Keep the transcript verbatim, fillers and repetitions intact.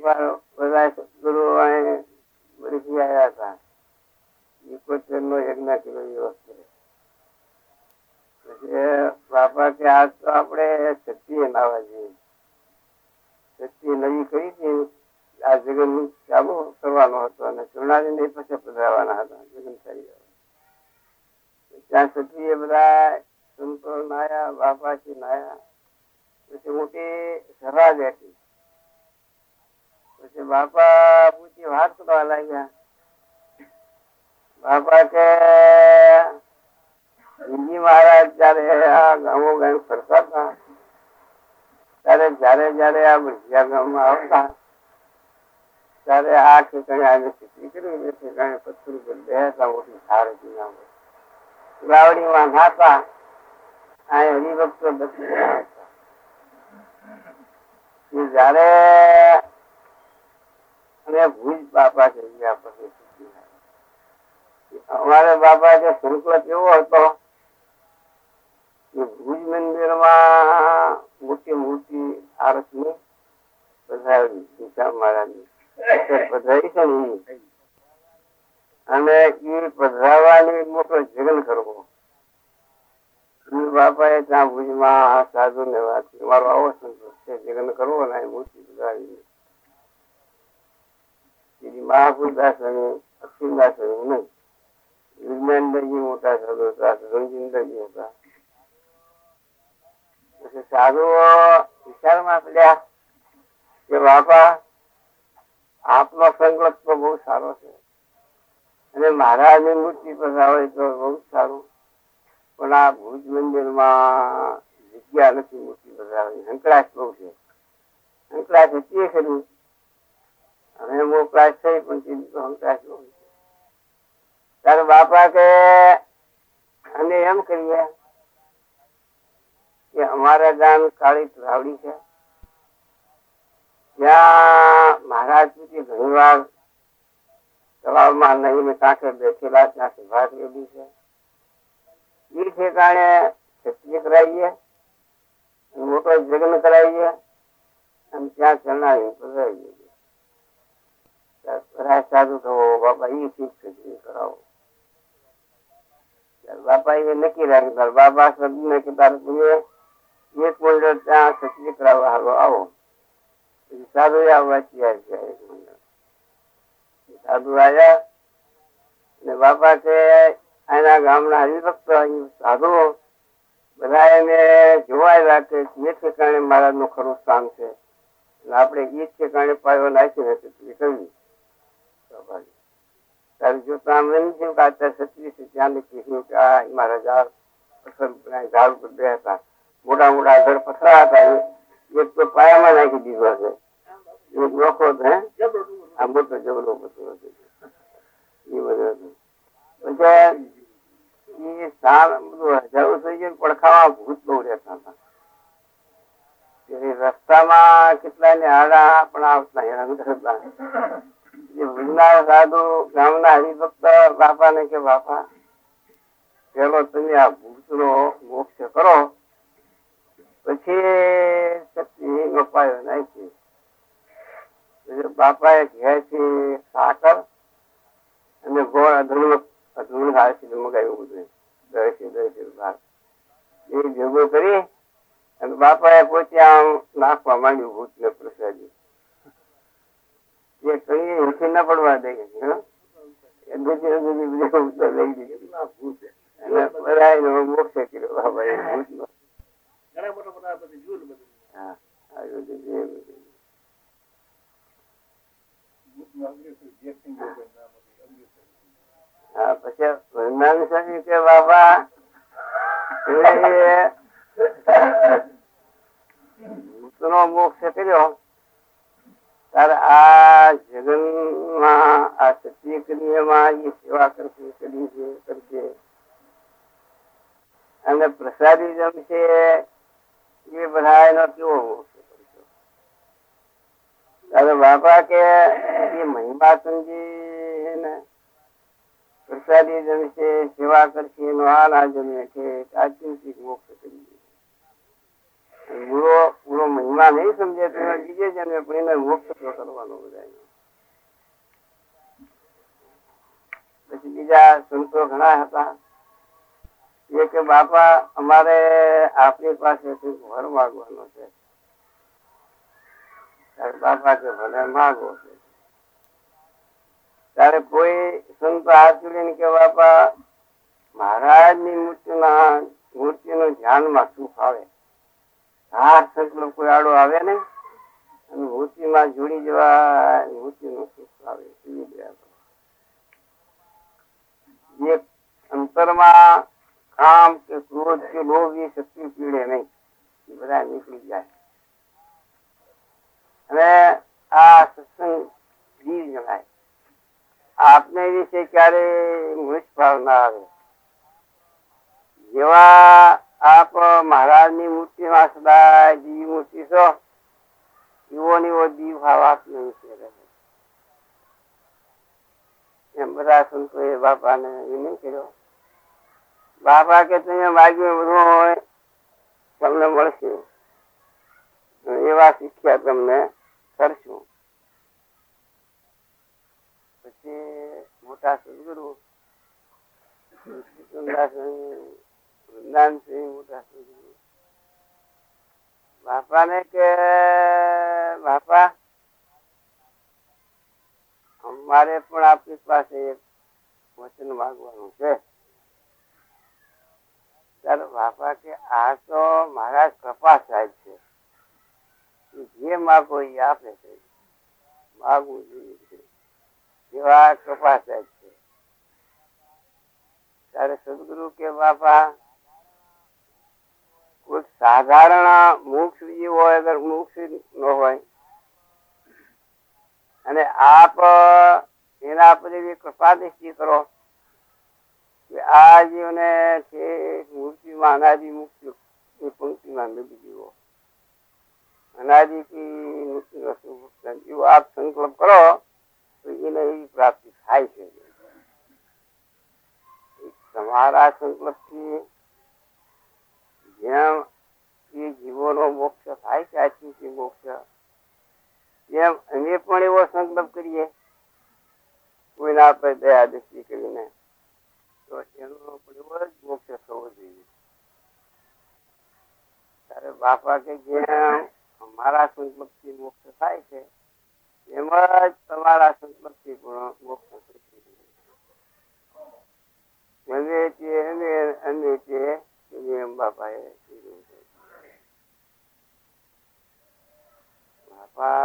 વાર બધા સદગુરુ બધી આવ્યા હતા. ઇકોતેર નો યજ્ઞ કર્યો એ વખતે. પછી બાપા કે આજ તો આપણે સત્ય લાવવા જોઈએ. સત્ય નવી કરી હતી. આ જગન ચાલુ કરવાનો હતો અને ચૂર્ણાજી ને પછી પધરાવાના હતા. જગન થઈ ત્યાં સત્ય બધા સંતો નાયા, બાપાજી નાયા. પછી મોટી સભા બેઠી. પછી બાપા પૂછી વાત કરવા લાગ્યા. બાપા કે હિન્દી મહારાજ જયારે આ ગામો ગામ ફરતા હતા ત્યારે જયારે જયારે આ ભજીયા ગામમાં આવતા ત્યારે આ ઠેકાણે આને સ્થિતિ કરી ઠેકાણે પથ્થર ઉપર બેસતા મોટી ધાર હતી. ગાવડીમાં નાતા આ હરિભક્તો બધી જયારે અને ભુજ બાપા થઈ ગયા. પછી અમારે બાપા કે સંકલ્પ એવો હતો કે ભુજ મંદિર માં મોટી મોટી આરસ ની પધરાવી દિશા મહારાજની પધરાવી છે ને અને એ પધરાવાની મોટો જગન કરવો. બાપા એ ત્યાં ભુજમાં સાધુ ને વાત મારો આવો સંતોષ છે જગન કરવો ને મૂર્તિ પધરાવી. મહાપુરદાસ અને અક્ષિમદાસ નહીં, વિજ્ઞાનજી મોટા સાધુ હતા, રંજીંદરજી હતા. પછી સાધુઓ વિચારમાં પડ્યા કે બાપા આપનો સંકલ્પ તો બહુ સારો છે અને મહારાજની મૂર્તિ પધરાવે તો બહુ સારું, પણ આ ભુજ મંદિર માં જગ્યા નથી મૂર્તિ પધરાવી. હંકળાશ બહુ છે. હંકળાશ હતી ખરી અને મોકળાશ થઈ પણ હંકળાશ બહુ છે. તારે બાપા કે અને એમ કરીએ કે અમારા ગામ કાળી તલાવડી છે, ત્યાં મહારાજ ઘણી વાર તળાવમાં નહીં કાંઠે બેઠેલા ત્યાં સભા કરેલી છે. એ ઠેકાણે સત્ય કરાવીએ, મોટો જગ્ન કરાવીએ અને ત્યાં ચરણાવી પધરાવીએ. સાધુ થવો બાપા એ ઠીક છે કરાવો. બાપા એ નક્કી રાખી. બાબા શબ્દ ને કે તારે તમે એક મંડળ ત્યાં સત્ય કરાવવા હાલો આવો. સાધુ આવવા તૈયાર છે. એક મંડળ સાધુ આવ્યા અને બાપા કે એના ગામના હરિભક્ત સાધુ બધા એને જોવા આવ્યા કે એ ઠેકાણે મહારાજ નું ખરું સ્થાન છે અને આપણે એ ઠેકાણે પાયો નાખીને કરવી. તારે જોતા ત્યાં લખ્યું કે આ મહારાજ ઝાડ ઉપર બે હતા, મોટા મોટા ઘર પથરા હતા. એક તો પાયામાં નાખી દીધો છે, એક નોખો આ મોટો જબરો પથરો છે. એ બધું પછી એ સાલ બધું હજારો થઈ ગયું. પડખામાં ભૂત બહુ રહેતા હતા. રસ્તામાં કેટલા ને આડા પણ આવતા હેરાન કરતા. સાધુ ગામના હરિભક્ત બાપા ને કે બાપા પેલો તમે આ ભૂત નો મોક્ષ કરો પછી શક્તિ નો પાયો નાખી. બાપા એ ઘેરથી સાકર અને ગોળ અધૂરું અધૂરું મગાવ્યું બધું દરેક દરેક ભાગ એ ભેગો કરી અને બાપા એ પોતે આમ નાખવા માંડ્યું ભૂત ને પ્રસાદી. એ કઈ હેઠી ના પડવા દે મોક્ષ કર્યો બાબા એ ભૂત નો. હા પછી વૈજ્ઞાનિક સ્વામી કે બાબા ભૂત નો મોક્ષ કર્યો તારે આ જગન માં આ સત્ય ક્રિયામાં એ સેવા કરશે કરી છે કરશે અને પ્રસાદી જમશે એ બધા એનો કેવો મોક્ષ કરશો. તારે બાપા કે એ મહિમા સમજી ને પ્રસાદી જમશે સેવા કરશે એનો આ ના જમે છે આ ચિંતિત મોક્ષ કરી. પૂરો પૂરો મહિમા નહીં સમજે તો બીજે જન્મે પણ એને મોક્ષ તો કરવાનો બધા. પછી બીજા સંતો ઘણા હતા એ કે બાપા અમારે આપની પાસેથી વર માગવાનો છે. બાપા કે ભલે માગો છે. ત્યારે કોઈ સંતો હાથ જોડીને કે બાપા મહારાજ ની મૂર્તિ ના મૂર્તિ નું ધ્યાનમાં સુખ આવે. આ સંકલ્પ કોઈ આડો આવે ને અને મૂર્તિ માં જોડી જવા મૂર્તિ નું સુખ આવે. એક અંતરમાં કામ કે ક્રોધ કે લોભ એ શક્તિ પીડે નહીં, બધા નીકળી જાય. અને આ સત્સંગ જીવ જણાય. આપને વિશે ક્યારે મૃત ભાવ ના આવે. જેવા આપ મહારાજ ની મૂર્તિ માં સદા જીવી મૂર્તિ છો એવો ને એવો જીવ ભાવ આપને વિશે રહે. એમ બધા સંતો એ બાપા ને એ નહીં કર્યો. બાપા કે તમે માગ્યું બધું હોય તમને મળશે, એવા શિક્ષા તમને કરશું. પછી મોટા સદગુરુ મોટા સદગુરુ બાપા ને કે બાપા અમારે પણ આપની પાસે એક વચન માંગવાનું છે. ત્યારે બાપા કે આ તો મહારાજ કૃપા સાહેબ છે, જે માગો એ આપે છે, માગવું જોઈએ છે એવા કૃપા સાહેબ છે. ત્યારે સદગુરુ કે બાપા કોઈ સાધારણ મોક્ષ હોય અગર મોક્ષ ન હોય અને આપ એના પર એવી કૃપા દ્રષ્ટિ કરો કે આ જીવને મૂર્તિમાં અનાદિ મુક્તિ ની પંક્તિમાં ડૂબી જીવો, અનાદિ કી મુક્તિ એવો આપ સંકલ્પ કરો તો એને એવી પ્રાપ્તિ થાય છે. તમારા સંકલ્પ થી જેમ એ જીવોનો મોક્ષ થાય છે આથી મોક્ષ, એમ અમે પણ એવો સંકલ્પ કરીએ કોઈના પર દયા દ્રષ્ટિ કરીને તો એનો પણ એવો જ મોક્ષ થવો જોઈએ. ત્યારે બાપા કે જેમ અમારા સંકલ્પ થી મોક્ષ થાય છે એમ જ તમારા સંકલ્પ થી પણ મોક્ષ થઈ શકે. બાપા એ બાપા